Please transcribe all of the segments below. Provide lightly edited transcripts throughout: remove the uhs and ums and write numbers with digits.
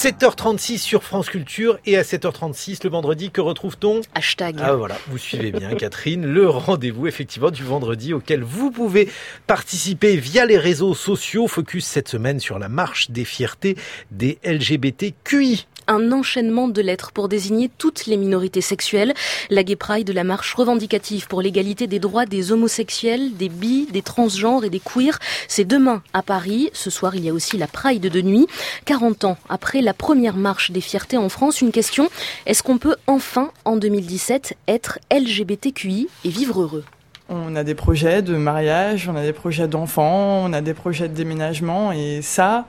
7h36 sur France Culture et à 7h36 le vendredi, que retrouve-t-on ? Hashtag. Ah voilà, vous suivez bien Catherine, le rendez-vous effectivement du vendredi auquel vous pouvez participer via les réseaux sociaux. Focus cette semaine sur la marche des fiertés des LGBTQI. Un enchaînement de lettres pour désigner toutes les minorités sexuelles. La Gay Pride, la marche revendicative pour l'égalité des droits des homosexuels, des bi, des transgenres et des queers. C'est demain à Paris. Ce soir, il y a aussi la Pride de nuit. 40 ans après la première marche des fiertés en France, une question. Est-ce qu'on peut enfin, en 2017, être LGBTQI et vivre heureux ? On a des projets de mariage, on a des projets d'enfants, on a des projets de déménagement et ça,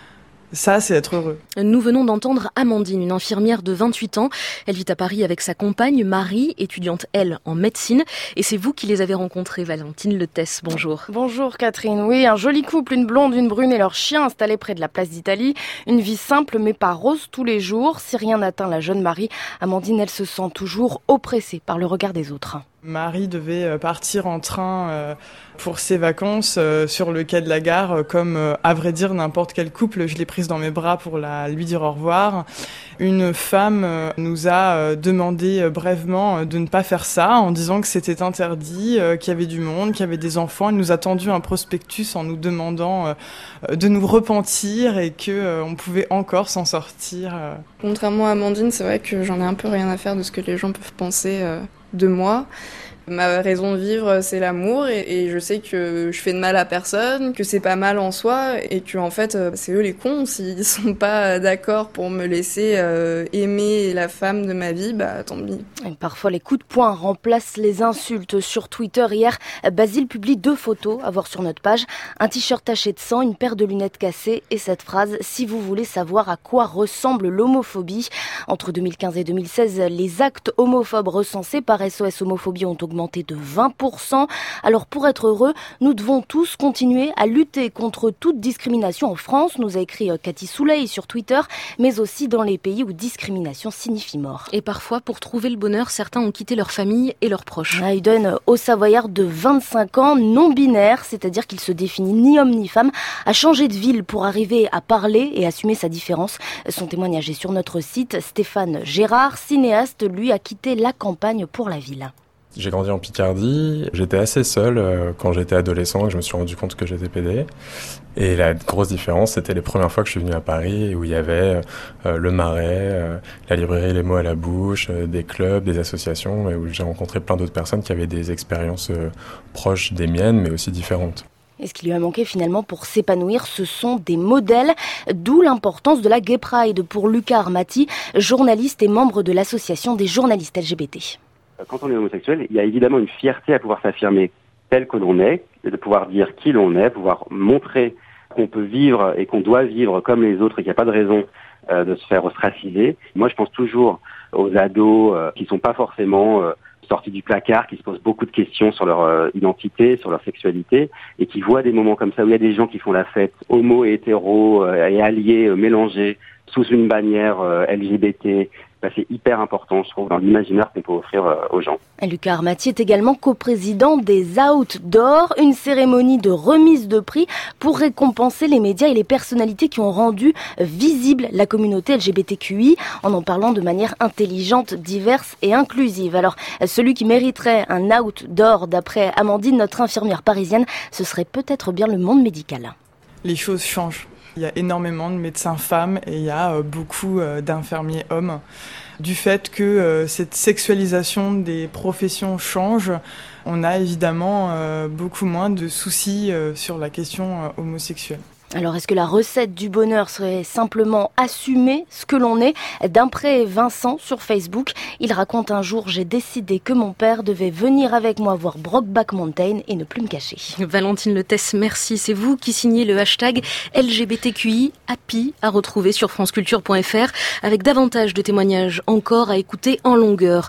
c'est être heureux. Nous venons d'entendre Amandine, une infirmière de 28 ans. Elle vit à Paris avec sa compagne Marie, étudiante, elle, en médecine. Et c'est vous qui les avez rencontrés, Valentine Letès. Bonjour. Bonjour Catherine. Oui, un joli couple, une blonde, une brune et leur chien installés près de la place d'Italie. Une vie simple mais pas rose tous les jours. Si rien n'atteint la jeune Marie, Amandine, elle se sent toujours oppressée par le regard des autres. Marie devait partir en train pour ses vacances sur le quai de la gare, comme à vrai dire n'importe quel couple. Je l'ai prise dans mes bras pour lui dire au revoir. Une femme nous a demandé brièvement de ne pas faire ça, en disant que c'était interdit, qu'il y avait du monde, qu'il y avait des enfants. Elle nous a tendu un prospectus en nous demandant de nous repentir et qu'on pouvait encore s'en sortir. Contrairement à Amandine, c'est vrai que j'en ai un peu rien à faire de ce que les gens peuvent penser de moi. Ma raison de vivre, c'est l'amour et je sais que je fais de mal à personne, que c'est pas mal en soi et que en fait, c'est eux les cons. S'ils sont pas d'accord pour me laisser aimer la femme de ma vie, bah tant pis. Et parfois, les coups de poing remplacent les insultes. Sur Twitter, hier, Basile publie 2 photos à voir sur notre page. Un t-shirt taché de sang, une paire de lunettes cassées et cette phrase « Si vous voulez savoir à quoi ressemble l'homophobie ». Entre 2015 et 2016, les actes homophobes recensés par SOS Homophobie ont augmenté de 20%. Alors pour être heureux, nous devons tous continuer à lutter contre toute discrimination en France, nous a écrit Cathy Souley sur Twitter, mais aussi dans les pays où discrimination signifie mort. Et parfois, pour trouver le bonheur, certains ont quitté leur famille et leurs proches. Aiden, Haut-Savoyard de 25 ans, non-binaire, c'est-à-dire qu'il se définit ni homme ni femme, a changé de ville pour arriver à parler et assumer sa différence. Son témoignage est sur notre site. Stéphane Gérard, cinéaste, lui a quitté la campagne pour la ville. J'ai grandi en Picardie, j'étais assez seul quand j'étais adolescent et je me suis rendu compte que j'étais PD. Et la grosse différence, c'était les premières fois que je suis venu à Paris où il y avait le Marais, la librairie Les Mots à la Bouche, des clubs, des associations et où j'ai rencontré plein d'autres personnes qui avaient des expériences proches des miennes mais aussi différentes. Et ce qui lui a manqué finalement pour s'épanouir, ce sont des modèles, d'où l'importance de la Gay Pride pour Lucas Armati, journaliste et membre de l'association des journalistes LGBT. Quand on est homosexuel, il y a évidemment une fierté à pouvoir s'affirmer tel que l'on est, et de pouvoir dire qui l'on est, pouvoir montrer qu'on peut vivre et qu'on doit vivre comme les autres et qu'il n'y a pas de raison de se faire ostraciser. Moi, je pense toujours aux ados qui sont pas forcément sortis du placard, qui se posent beaucoup de questions sur leur identité, sur leur sexualité, et qui voient des moments comme ça où il y a des gens qui font la fête, homo et hétéro et alliés mélangés sous une bannière LGBT. C'est hyper important, je trouve, dans l'imaginaire qu'on peut offrir aux gens. Lucas Armati est également coprésident des Outdoors, une cérémonie de remise de prix pour récompenser les médias et les personnalités qui ont rendu visible la communauté LGBTQI en parlant de manière intelligente, diverse et inclusive. Alors, celui qui mériterait un Outdoor, d'après Amandine, notre infirmière parisienne, ce serait peut-être bien le monde médical. Les choses changent. Il y a énormément de médecins femmes et il y a beaucoup d'infirmiers hommes. Du fait que cette sexualisation des professions change, on a évidemment beaucoup moins de soucis sur la question homosexuelle. Alors, est-ce que la recette du bonheur serait simplement assumer ce que l'on est ? D'après Vincent sur Facebook, il raconte un jour « J'ai décidé que mon père devait venir avec moi voir Brokeback Mountain et ne plus me cacher ». Valentine Letès, merci. C'est vous qui signez le hashtag LGBTQI Happy à retrouver sur franceculture.fr avec davantage de témoignages encore à écouter en longueur.